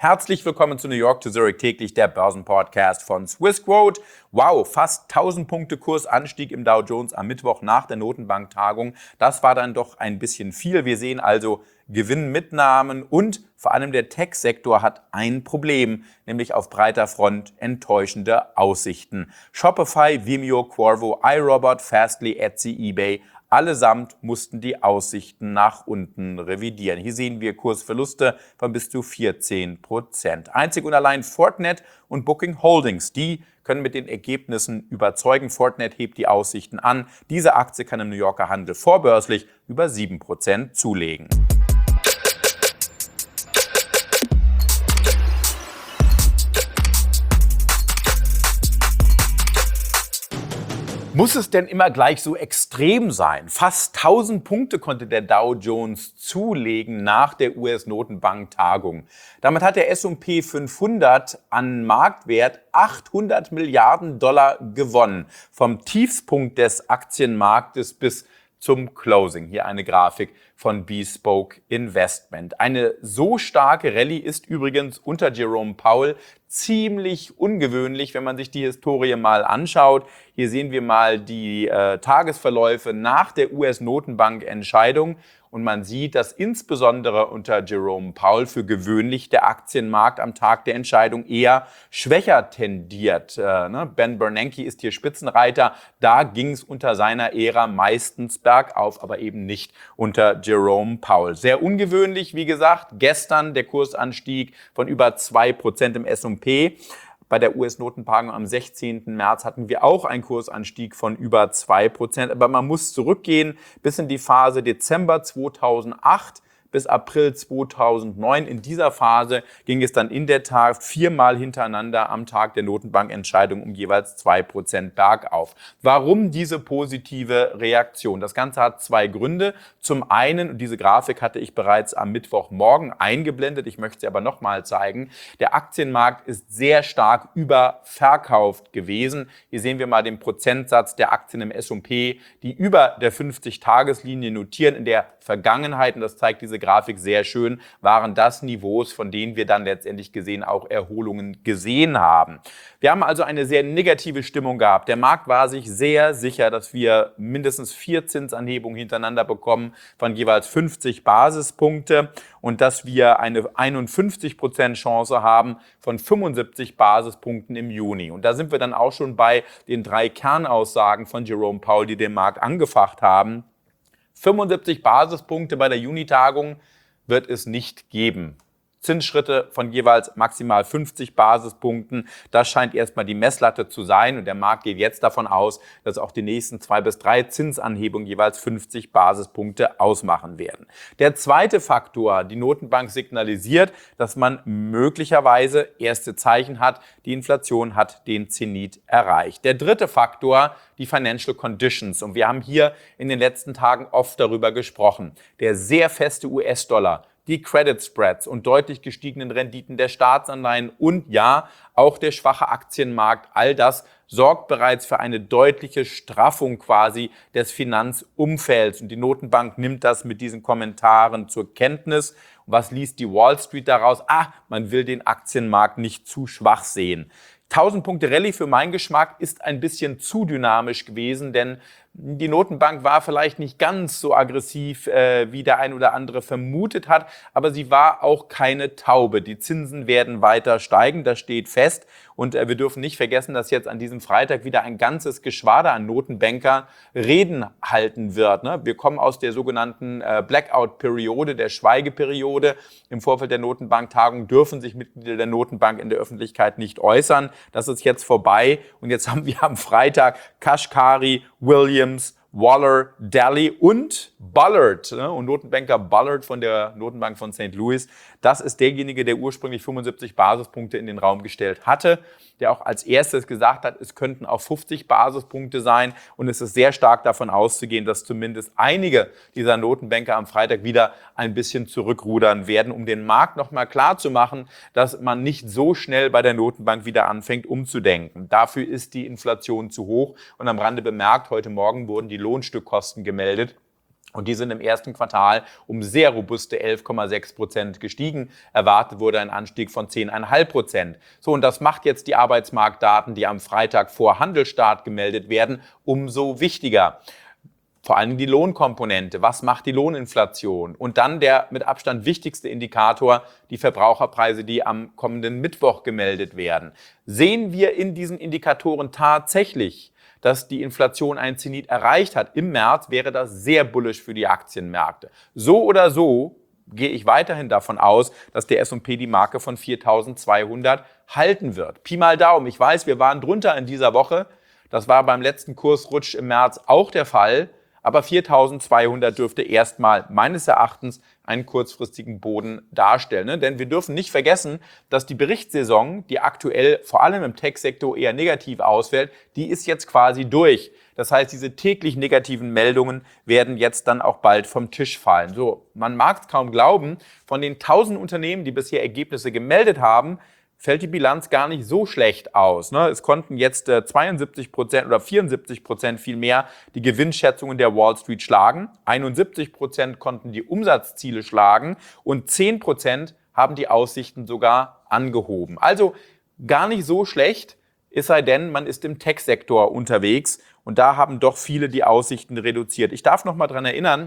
Herzlich willkommen zu New York to Zurich täglich, der Börsenpodcast von Swissquote. Wow, fast 1000 Punkte Kursanstieg im Dow Jones am Mittwoch nach der Notenbanktagung. Das war dann doch ein bisschen viel. Wir sehen also Gewinnmitnahmen und vor allem der Tech-Sektor hat ein Problem, nämlich auf breiter Front enttäuschende Aussichten. Shopify, Vimeo, Qorvo, iRobot, Fastly, Etsy, eBay allesamt mussten die Aussichten nach unten revidieren. Hier sehen wir Kursverluste von bis zu 14%. Einzig und allein Fortinet und Booking Holdings, die können mit den Ergebnissen überzeugen. Fortinet hebt die Aussichten an. Diese Aktie kann im New Yorker Handel vorbörslich über 7% zulegen. Muss es denn immer gleich so extrem sein? Fast 1000 Punkte konnte der Dow Jones zulegen nach der US-Notenbank-Tagung. Damit hat der S&P 500 an Marktwert 800 Milliarden Dollar gewonnen. Vom Tiefspunkt des Aktienmarktes bis zum Closing. Hier eine Grafik von Bespoke Investment. Eine so starke Rallye ist übrigens unter Jerome Powell ziemlich ungewöhnlich, wenn man sich die Historie mal anschaut. Hier sehen wir mal die Tagesverläufe nach der US-Notenbank-Entscheidung. Und man sieht, dass insbesondere unter Jerome Powell für gewöhnlich der Aktienmarkt am Tag der Entscheidung eher schwächer tendiert. Ben Bernanke ist hier Spitzenreiter. Da ging es unter seiner Ära meistens bergauf, aber eben nicht unter Jerome Powell. Sehr ungewöhnlich, wie gesagt. Gestern der Kursanstieg von über 2% im S&P. Bei der US-Notenbank am 16. März hatten wir auch einen Kursanstieg von über 2%. Aber man muss zurückgehen bis in die Phase Dezember 2008 bis April 2009. In dieser Phase ging es dann in der Tat viermal hintereinander am Tag der Notenbankentscheidung um jeweils 2% bergauf. Warum diese positive Reaktion? Das Ganze hat zwei Gründe. Zum einen, und diese Grafik hatte ich bereits am Mittwochmorgen eingeblendet, ich möchte sie aber nochmal zeigen, der Aktienmarkt ist sehr stark überverkauft gewesen. Hier sehen wir mal den Prozentsatz der Aktien im S&P, die über der 50-Tageslinie notieren. In der Vergangenheit, und das zeigt diese Grafik sehr schön, waren das Niveaus, von denen wir dann letztendlich gesehen auch Erholungen gesehen haben. Wir haben also eine sehr negative Stimmung gehabt. Der Markt war sich sehr sicher, dass wir mindestens 4 Zinsanhebungen hintereinander bekommen von jeweils 50 Basispunkte und dass wir eine 51% Chance haben von 75 Basispunkten im Juni. Und da sind wir dann auch schon bei den 3 Kernaussagen von Jerome Powell, die den Markt angefacht haben. 75 Basispunkte bei der Junitagung wird es nicht geben. Zinsschritte von jeweils maximal 50 Basispunkten. Das scheint erstmal die Messlatte zu sein und der Markt geht jetzt davon aus, dass auch die nächsten 2 bis 3 Zinsanhebungen jeweils 50 Basispunkte ausmachen werden. Der zweite Faktor, die Notenbank signalisiert, dass man möglicherweise erste Zeichen hat, die Inflation hat den Zenit erreicht. Der dritte Faktor, die Financial Conditions. Und wir haben hier in den letzten Tagen oft darüber gesprochen. Der sehr feste US-Dollar, die Credit Spreads und deutlich gestiegenen Renditen der Staatsanleihen und ja, auch der schwache Aktienmarkt, all das sorgt bereits für eine deutliche Straffung quasi des Finanzumfelds. Und die Notenbank nimmt das mit diesen Kommentaren zur Kenntnis. Und was liest die Wall Street daraus? Man will den Aktienmarkt nicht zu schwach sehen. 1000 Punkte Rallye für meinen Geschmack ist ein bisschen zu dynamisch gewesen, denn die Notenbank war vielleicht nicht ganz so aggressiv, wie der ein oder andere vermutet hat, aber sie war auch keine Taube. Die Zinsen werden weiter steigen, das steht fest. Und wir dürfen nicht vergessen, dass jetzt an diesem Freitag wieder ein ganzes Geschwader an Notenbanker Reden halten wird. Wir kommen aus der sogenannten Blackout-Periode, der Schweigeperiode. Im Vorfeld der Notenbanktagung dürfen sich Mitglieder der Notenbank in der Öffentlichkeit nicht äußern. Das ist jetzt vorbei und jetzt haben wir am Freitag Kashkari, Williams, Waller, Daly und Bullard. Und Notenbanker Bullard von der Notenbank von St. Louis, das ist derjenige, der ursprünglich 75 Basispunkte in den Raum gestellt hatte, der auch als erstes gesagt hat, es könnten auch 50 Basispunkte sein. Und es ist sehr stark davon auszugehen, dass zumindest einige dieser Notenbanker am Freitag wieder ein bisschen zurückrudern werden, um den Markt nochmal klarzumachen, dass man nicht so schnell bei der Notenbank wieder anfängt umzudenken. Dafür ist die Inflation zu hoch. Und am Rande bemerkt, heute Morgen wurden die Lohnstückkosten gemeldet. Und die sind im ersten Quartal um sehr robuste 11,6% gestiegen. Erwartet wurde ein Anstieg von 10,5%. So, und das macht jetzt die Arbeitsmarktdaten, die am Freitag vor Handelsstart gemeldet werden, umso wichtiger. Vor allem die Lohnkomponente. Was macht die Lohninflation? Und dann der mit Abstand wichtigste Indikator, die Verbraucherpreise, die am kommenden Mittwoch gemeldet werden. Sehen wir in diesen Indikatoren tatsächlich, dass die Inflation ein Zenit erreicht hat im März, wäre das sehr bullish für die Aktienmärkte. So oder so gehe ich weiterhin davon aus, dass der S&P die Marke von 4.200 halten wird. Pi mal Daumen. Ich weiß, wir waren drunter in dieser Woche. Das war beim letzten Kursrutsch im März auch der Fall. Aber 4.200 dürfte erstmal meines Erachtens einen kurzfristigen Boden darstellen. Ne? Denn wir dürfen nicht vergessen, dass die Berichtssaison, die aktuell vor allem im Tech-Sektor eher negativ ausfällt, die ist jetzt quasi durch. Das heißt, diese täglich negativen Meldungen werden jetzt dann auch bald vom Tisch fallen. So, man mag es kaum glauben, von den 1.000 Unternehmen, die bisher Ergebnisse gemeldet haben, fällt die Bilanz gar nicht so schlecht aus. Es konnten jetzt 72% oder 74% vielmehr die Gewinnschätzungen der Wall Street schlagen. 71% konnten die Umsatzziele schlagen und 10% haben die Aussichten sogar angehoben. Also gar nicht so schlecht, es sei denn, man ist im Tech-Sektor unterwegs und da haben doch viele die Aussichten reduziert. Ich darf noch mal daran erinnern,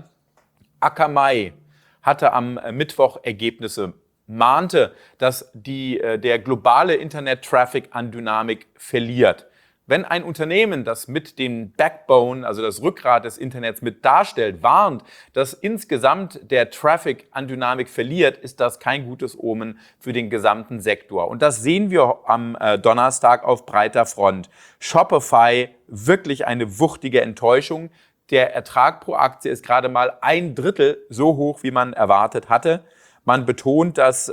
Akamai hatte am Mittwoch Ergebnisse, mahnte, dass der globale Internet-Traffic an Dynamik verliert. Wenn ein Unternehmen, das mit dem Backbone, also das Rückgrat des Internets mit darstellt, warnt, dass insgesamt der Traffic an Dynamik verliert, ist das kein gutes Omen für den gesamten Sektor. Und das sehen wir am Donnerstag auf breiter Front. Shopify, wirklich eine wuchtige Enttäuschung. Der Ertrag pro Aktie ist gerade mal 1/3 so hoch, wie man erwartet hatte. Man betont, dass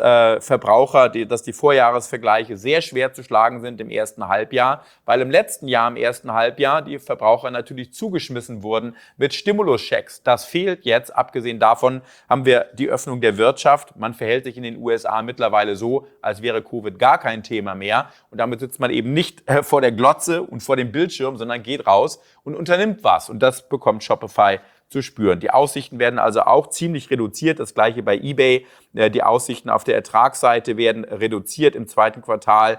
dass die Vorjahresvergleiche sehr schwer zu schlagen sind im ersten Halbjahr, weil im letzten Jahr, im ersten Halbjahr, die Verbraucher natürlich zugeschmissen wurden mit Stimuluschecks. Das fehlt jetzt. Abgesehen davon haben wir die Öffnung der Wirtschaft. Man verhält sich in den USA mittlerweile so, als wäre Covid gar kein Thema mehr. Und damit sitzt man eben nicht vor der Glotze und vor dem Bildschirm, sondern geht raus und unternimmt was. Und das bekommt Shopify zu spüren. Die Aussichten werden also auch ziemlich reduziert. Das gleiche bei eBay. Die Aussichten auf der Ertragsseite werden reduziert im zweiten Quartal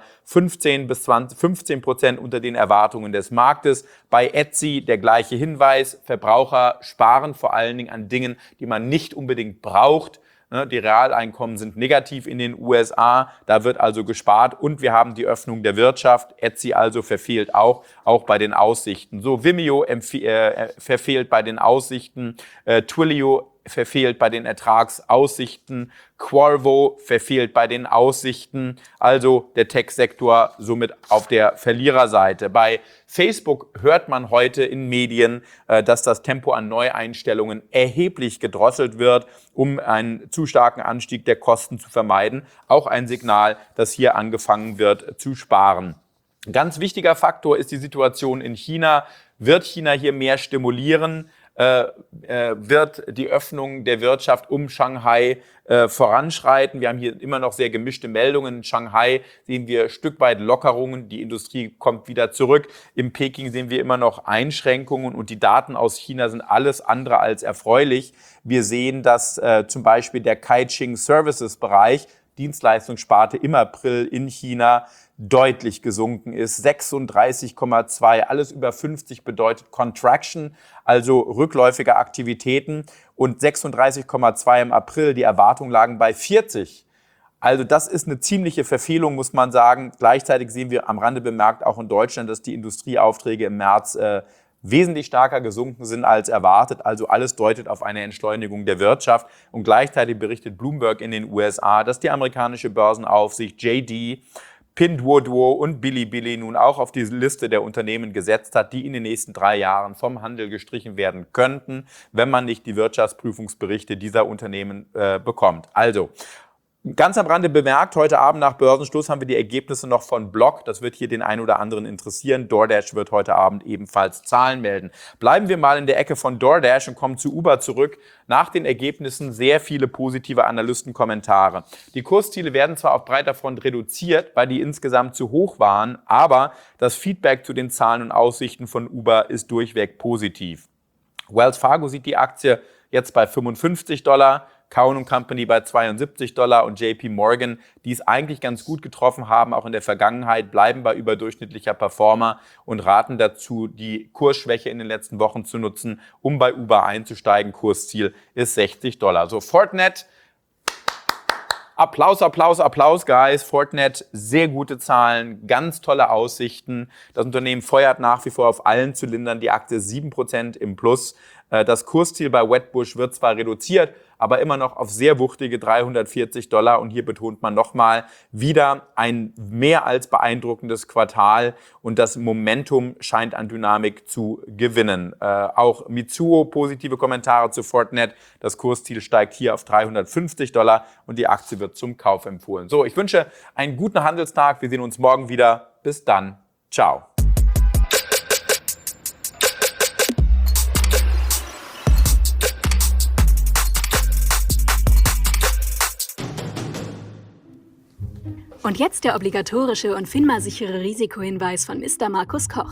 15% unter den Erwartungen des Marktes. Bei Etsy der gleiche Hinweis. Verbraucher sparen vor allen Dingen an Dingen, die man nicht unbedingt braucht. Die Realeinkommen sind negativ in den USA, da wird also gespart und wir haben die Öffnung der Wirtschaft. Etsy also verfehlt auch bei den Aussichten. So, Vimeo verfehlt bei den Aussichten, Twilio verfehlt bei den Ertragsaussichten, Qorvo verfehlt bei den Aussichten, also der Tech-Sektor somit auf der Verliererseite. Bei Facebook hört man heute in Medien, dass das Tempo an Neueinstellungen erheblich gedrosselt wird, um einen zu starken Anstieg der Kosten zu vermeiden. Auch ein Signal, dass hier angefangen wird zu sparen. Ein ganz wichtiger Faktor ist die Situation in China. Wird China hier mehr stimulieren? Wird die Öffnung der Wirtschaft um Shanghai voranschreiten. Wir haben hier immer noch sehr gemischte Meldungen. In Shanghai sehen wir ein Stück weit Lockerungen, die Industrie kommt wieder zurück. In Peking sehen wir immer noch Einschränkungen und die Daten aus China sind alles andere als erfreulich. Wir sehen, dass zum Beispiel der Caixin Services Bereich, Dienstleistungssparte im April in China, deutlich gesunken ist. 36,2, alles über 50 bedeutet Contraction, also rückläufige Aktivitäten und 36,2 im April, die Erwartungen lagen bei 40. Also das ist eine ziemliche Verfehlung, muss man sagen. Gleichzeitig sehen wir am Rande bemerkt auch in Deutschland, dass die Industrieaufträge im März wesentlich stärker gesunken sind als erwartet. Also alles deutet auf eine Entschleunigung der Wirtschaft. Und gleichzeitig berichtet Bloomberg in den USA, dass die amerikanische Börsenaufsicht JD, Pinduoduo und Bilibili nun auch auf diese Liste der Unternehmen gesetzt hat, die in den nächsten 3 Jahren vom Handel gestrichen werden könnten, wenn man nicht die Wirtschaftsprüfungsberichte dieser Unternehmen bekommt. Also, ganz am Rande bemerkt, heute Abend nach Börsenschluss haben wir die Ergebnisse noch von Block. Das wird hier den einen oder anderen interessieren. DoorDash wird heute Abend ebenfalls Zahlen melden. Bleiben wir mal in der Ecke von DoorDash und kommen zu Uber zurück. Nach den Ergebnissen sehr viele positive Analystenkommentare. Die Kursziele werden zwar auf breiter Front reduziert, weil die insgesamt zu hoch waren, aber das Feedback zu den Zahlen und Aussichten von Uber ist durchweg positiv. Wells Fargo sieht die Aktie jetzt bei $55, Cowen & Company bei $72 und JP Morgan, die es eigentlich ganz gut getroffen haben, auch in der Vergangenheit, bleiben bei überdurchschnittlicher Performer und raten dazu, die Kursschwäche in den letzten Wochen zu nutzen, um bei Uber einzusteigen. Kursziel ist $60. So, Fortinet. Applaus, Applaus, Applaus, Guys. Fortinet, sehr gute Zahlen, ganz tolle Aussichten. Das Unternehmen feuert nach wie vor auf allen Zylindern. Die Aktie 7% im Plus. Das Kursziel bei Wedbush wird zwar reduziert, aber immer noch auf sehr wuchtige $340. Und hier betont man nochmal wieder ein mehr als beeindruckendes Quartal. Und das Momentum scheint an Dynamik zu gewinnen. Auch Mitsuo, positive Kommentare zu Fortinet. Das Kursziel steigt hier auf $350 und die Aktie wird zum Kauf empfohlen. So, ich wünsche einen guten Handelstag. Wir sehen uns morgen wieder. Bis dann. Ciao. Und jetzt der obligatorische und FINMA-sichere Risikohinweis von Mr. Markus Koch.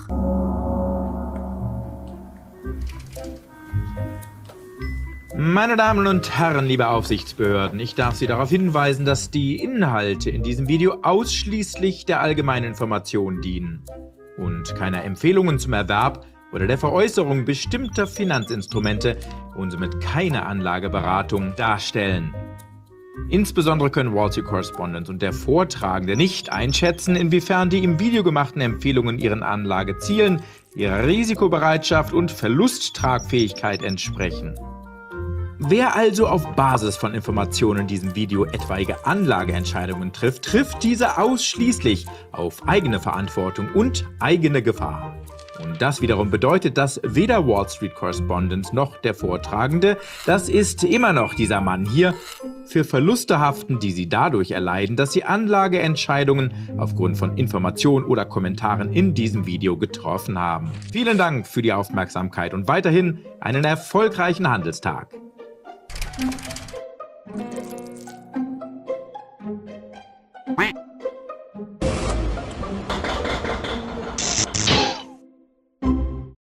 Meine Damen und Herren, liebe Aufsichtsbehörden, ich darf Sie darauf hinweisen, dass die Inhalte in diesem Video ausschließlich der allgemeinen Information dienen und keine Empfehlungen zum Erwerb oder der Veräußerung bestimmter Finanzinstrumente und somit keine Anlageberatung darstellen. Insbesondere können Wall Street Correspondent und der Vortragende nicht einschätzen, inwiefern die im Video gemachten Empfehlungen ihren Anlagezielen, ihrer Risikobereitschaft und Verlusttragfähigkeit entsprechen. Wer also auf Basis von Informationen in diesem Video etwaige Anlageentscheidungen trifft, trifft diese ausschließlich auf eigene Verantwortung und eigene Gefahr. Und das wiederum bedeutet, dass weder Wall Street Correspondent noch der Vortragende, das ist immer noch dieser Mann hier, für Verluste haften, die sie dadurch erleiden, dass sie Anlageentscheidungen aufgrund von Informationen oder Kommentaren in diesem Video getroffen haben. Vielen Dank für die Aufmerksamkeit und weiterhin einen erfolgreichen Handelstag.